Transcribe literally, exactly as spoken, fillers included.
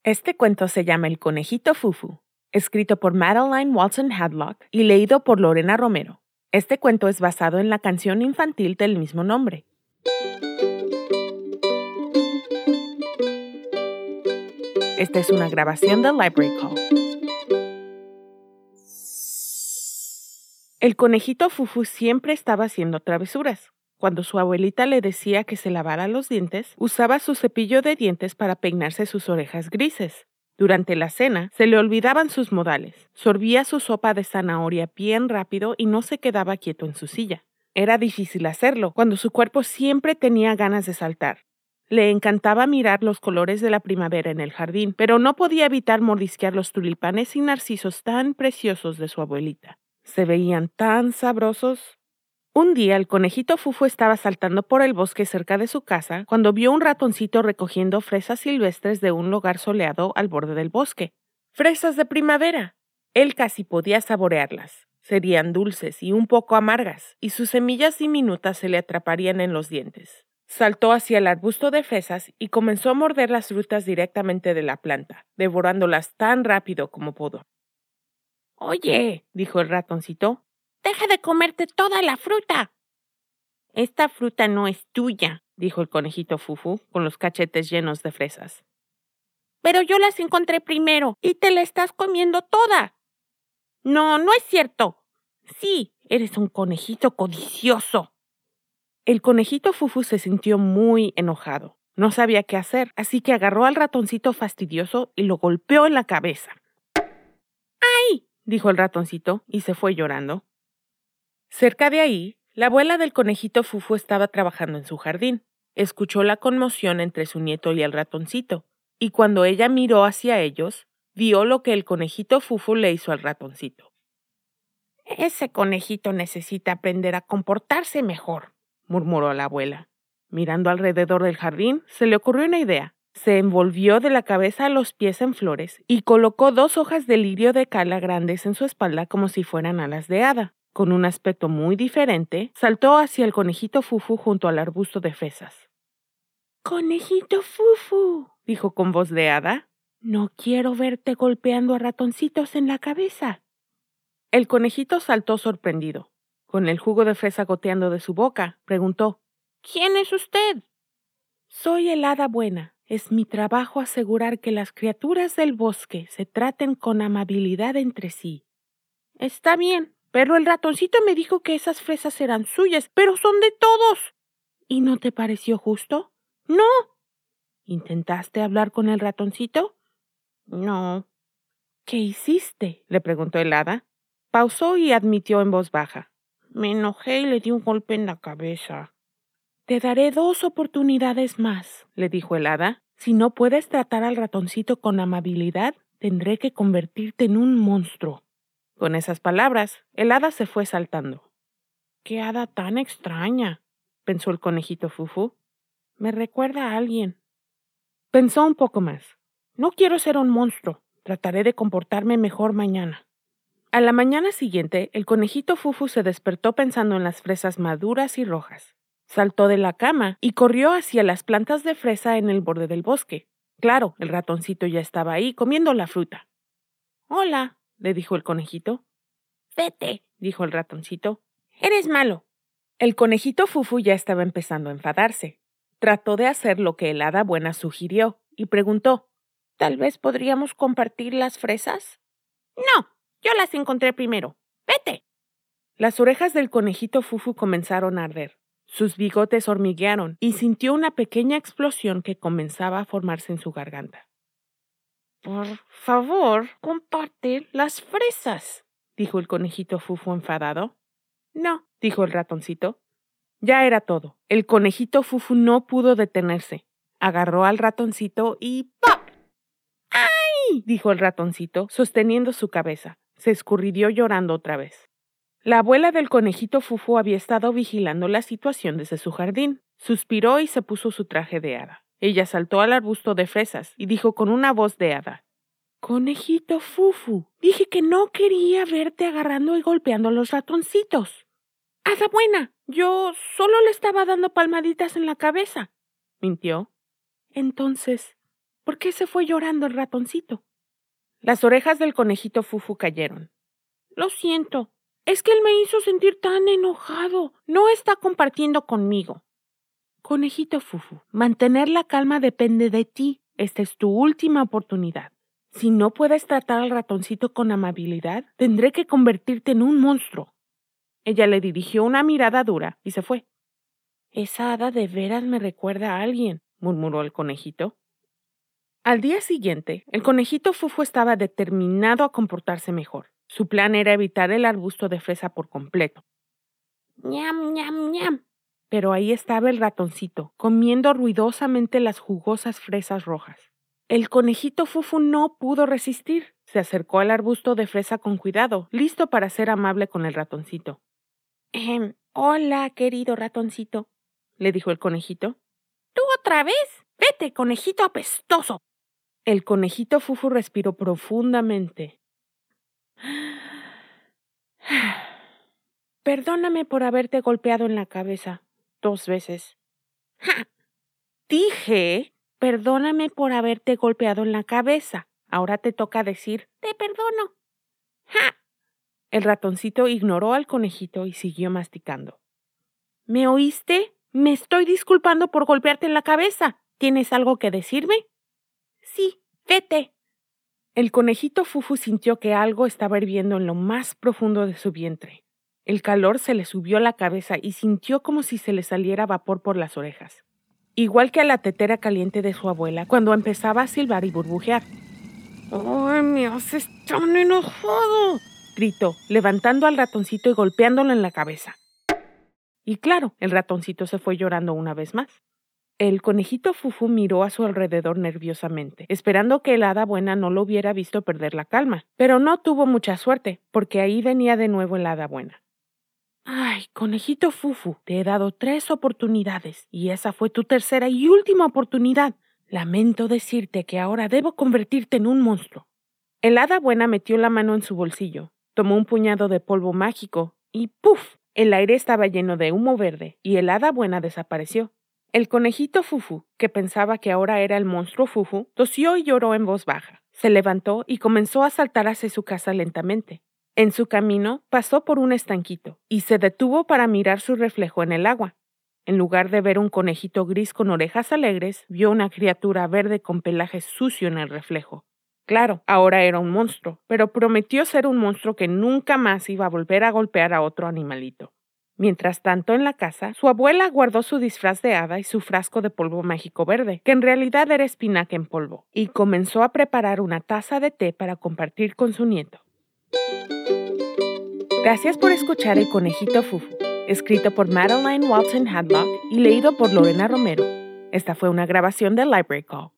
Este cuento se llama El conejito Fufu, escrito por Madeline Walton Hadlock y leído por Lorena Romero. Este cuento es basado en la canción infantil del mismo nombre. Esta es una grabación de Library Call. El conejito Fufu siempre estaba haciendo travesuras. Cuando su abuelita le decía que se lavara los dientes, usaba su cepillo de dientes para peinarse sus orejas grises. Durante la cena, se le olvidaban sus modales. Sorbía su sopa de zanahoria bien rápido y no se quedaba quieto en su silla. Era difícil hacerlo, cuando su cuerpo siempre tenía ganas de saltar. Le encantaba mirar los colores de la primavera en el jardín, pero no podía evitar mordisquear los tulipanes y narcisos tan preciosos de su abuelita. Se veían tan sabrosos. Un día el conejito Fufu estaba saltando por el bosque cerca de su casa cuando vio un ratoncito recogiendo fresas silvestres de un lugar soleado al borde del bosque. ¡Fresas de primavera! Él casi podía saborearlas. Serían dulces y un poco amargas, y sus semillas diminutas se le atraparían en los dientes. Saltó hacia el arbusto de fresas y comenzó a morder las frutas directamente de la planta, devorándolas tan rápido como pudo. «Oye», dijo el ratoncito, «deja de comerte toda la fruta». «Esta fruta no es tuya», dijo el conejito Fufu, con los cachetes llenos de fresas. «Pero yo las encontré primero y te la estás comiendo toda». «No, no es cierto». «Sí, eres un conejito codicioso». El conejito Fufu se sintió muy enojado. No sabía qué hacer, así que agarró al ratoncito fastidioso y lo golpeó en la cabeza. «¡Ay!», dijo el ratoncito y se fue llorando. Cerca de ahí, la abuela del conejito Fufu estaba trabajando en su jardín. Escuchó la conmoción entre su nieto y el ratoncito, y cuando ella miró hacia ellos, vio lo que el conejito Fufu le hizo al ratoncito. «Ese conejito necesita aprender a comportarse mejor», murmuró la abuela. Mirando alrededor del jardín, se le ocurrió una idea. Se envolvió de la cabeza a los pies en flores y colocó dos hojas de lirio de cala grandes en su espalda como si fueran alas de hada. Con un aspecto muy diferente, saltó hacia el conejito Fufu junto al arbusto de fresas. «Conejito Fufu», dijo con voz de hada, «no quiero verte golpeando a ratoncitos en la cabeza». El conejito saltó sorprendido. Con el jugo de fresa goteando de su boca, preguntó, «¿Quién es usted?» «Soy el hada buena. Es mi trabajo asegurar que las criaturas del bosque se traten con amabilidad entre sí». «Está bien, pero el ratoncito me dijo que esas fresas eran suyas, pero son de todos». «¿Y no te pareció justo?» «No». «¿Intentaste hablar con el ratoncito?» «No». «¿Qué hiciste?», le preguntó el hada. Pausó y admitió en voz baja. «Me enojé y le di un golpe en la cabeza». «Te daré dos oportunidades más», le dijo el hada. «Si no puedes tratar al ratoncito con amabilidad, tendré que convertirte en un monstruo». Con esas palabras, el hada se fue saltando. «¡Qué hada tan extraña!», pensó el conejito Fufu. «Me recuerda a alguien». Pensó un poco más. «No quiero ser un monstruo. Trataré de comportarme mejor mañana». A la mañana siguiente, el conejito Fufu se despertó pensando en las fresas maduras y rojas. Saltó de la cama y corrió hacia las plantas de fresa en el borde del bosque. Claro, el ratoncito ya estaba ahí comiendo la fruta. «Hola», le dijo el conejito. «Vete», dijo el ratoncito. «Eres malo». El conejito Fufu ya estaba empezando a enfadarse. Trató de hacer lo que el hada buena sugirió y preguntó, «¿Tal vez podríamos compartir las fresas?» «No, yo las encontré primero. Vete». Las orejas del conejito Fufu comenzaron a arder. Sus bigotes hormiguearon y sintió una pequeña explosión que comenzaba a formarse en su garganta. «Por favor, comparte las fresas», dijo el conejito Fufu enfadado. «No», dijo el ratoncito. Ya era todo. El conejito Fufu no pudo detenerse. Agarró al ratoncito y ¡pop! ¡Ay!, dijo el ratoncito, sosteniendo su cabeza. Se escurridió llorando otra vez. La abuela del conejito Fufu había estado vigilando la situación desde su jardín. Suspiró y se puso su traje de hada. Ella saltó al arbusto de fresas y dijo con una voz de hada, «Conejito Fufu, dije que no quería verte agarrando y golpeando a los ratoncitos». «Hada buena, yo solo le estaba dando palmaditas en la cabeza», mintió. «Entonces, ¿Por qué se fue llorando el ratoncito? Las orejas del conejito Fufu cayeron. Lo siento, es que él me hizo sentir tan enojado. No está compartiendo conmigo. Conejito Fufu, mantener la calma depende de ti. Esta es tu última oportunidad. Si no puedes tratar al ratoncito con amabilidad, tendré que convertirte en un monstruo. Ella le dirigió una mirada dura y se fue. Esa hada de veras me recuerda a alguien, murmuró el conejito. Al día siguiente, el conejito Fufu estaba determinado a comportarse mejor. Su plan era evitar el arbusto de fresa por completo. ¡Ñam, ñam, ñam! Pero ahí estaba el ratoncito, comiendo ruidosamente las jugosas fresas rojas. El conejito Fufu no pudo resistir. Se acercó al arbusto de fresa con cuidado, listo para ser amable con el ratoncito. Ehem, hola, querido ratoncito, le dijo el conejito. ¿Tú otra vez? Vete, conejito apestoso. El conejito Fufu respiró profundamente. Perdóname por haberte golpeado en la cabeza dos veces. ¡Ja! Dije, perdóname por haberte golpeado en la cabeza. Ahora te toca decir, te perdono. ¡Ja! El ratoncito ignoró al conejito y siguió masticando. ¿Me oíste? Me estoy disculpando por golpearte en la cabeza. ¿Tienes algo que decirme? Sí, vete. El conejito Fufu sintió que algo estaba hirviendo en lo más profundo de su vientre. El calor se le subió a la cabeza y sintió como si se le saliera vapor por las orejas. Igual que a la tetera caliente de su abuela cuando empezaba a silbar y burbujear. ¡Ay, me haces tan enojado!, gritó, levantando al ratoncito y golpeándolo en la cabeza. Y claro, el ratoncito se fue llorando una vez más. El conejito Fufu miró a su alrededor nerviosamente, esperando que el hada buena no lo hubiera visto perder la calma, pero no tuvo mucha suerte, porque ahí venía de nuevo el hada buena. Ay, conejito Fufu, te he dado tres oportunidades, y esa fue tu tercera y última oportunidad. Lamento decirte que ahora debo convertirte en un monstruo. El hada buena metió la mano en su bolsillo, tomó un puñado de polvo mágico, y ¡puf! El aire estaba lleno de humo verde, y el hada buena desapareció. El conejito Fufu, que pensaba que ahora era el monstruo Fufu, tosió y lloró en voz baja. Se levantó y comenzó a saltar hacia su casa lentamente. En su camino pasó por un estanquito y se detuvo para mirar su reflejo en el agua. En lugar de ver un conejito gris con orejas alegres, vio una criatura verde con pelaje sucio en el reflejo. Claro, ahora era un monstruo, pero prometió ser un monstruo que nunca más iba a volver a golpear a otro animalito. Mientras tanto, en la casa, su abuela guardó su disfraz de hada y su frasco de polvo mágico verde, que en realidad era espinaca en polvo, y comenzó a preparar una taza de té para compartir con su nieto. Gracias por escuchar El Conejito Fufu, escrito por Madeline Walton Hadlock y leído por Lorena Romero. Esta fue una grabación de Library Call.